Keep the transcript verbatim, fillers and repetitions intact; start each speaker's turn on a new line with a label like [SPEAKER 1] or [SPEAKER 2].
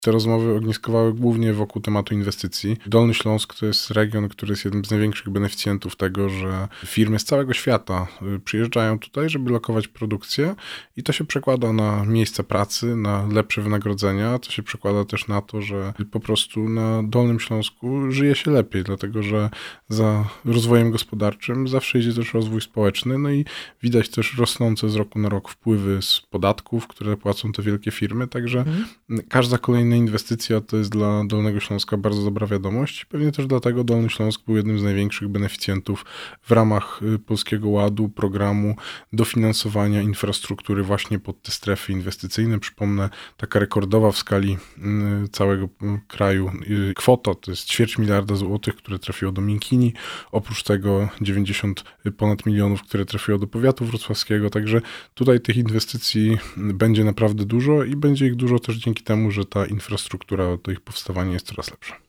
[SPEAKER 1] Te rozmowy ogniskowały głównie wokół tematu inwestycji. Dolny Śląsk to jest region, który jest jednym z największych beneficjentów tego, że firmy z całego świata przyjeżdżają tutaj, żeby lokować produkcję i to się przekłada na miejsca pracy, na lepsze wynagrodzenia. To się przekłada też na to, że po prostu na Dolnym Śląsku żyje się lepiej, dlatego że za rozwojem gospodarczym zawsze idzie też rozwój społeczny, no i widać też rosnące z roku na rok wpływy z podatków, które płacą te wielkie firmy, także mhm. każda kolejna inwestycja to jest dla Dolnego Śląska bardzo dobra wiadomość. Pewnie też dlatego Dolny Śląsk był jednym z największych beneficjentów w ramach Polskiego Ładu, programu dofinansowania infrastruktury właśnie pod te strefy inwestycyjne. Przypomnę, taka rekordowa w skali całego kraju kwota to jest ćwierć miliarda złotych, które trafiło do Miękini. Oprócz tego dziewięćdziesiąt ponad milionów, które trafiło do powiatu wrocławskiego. Także tutaj tych inwestycji będzie naprawdę dużo i będzie ich dużo też dzięki temu, że ta infrastruktura do ich powstawania jest coraz lepsza.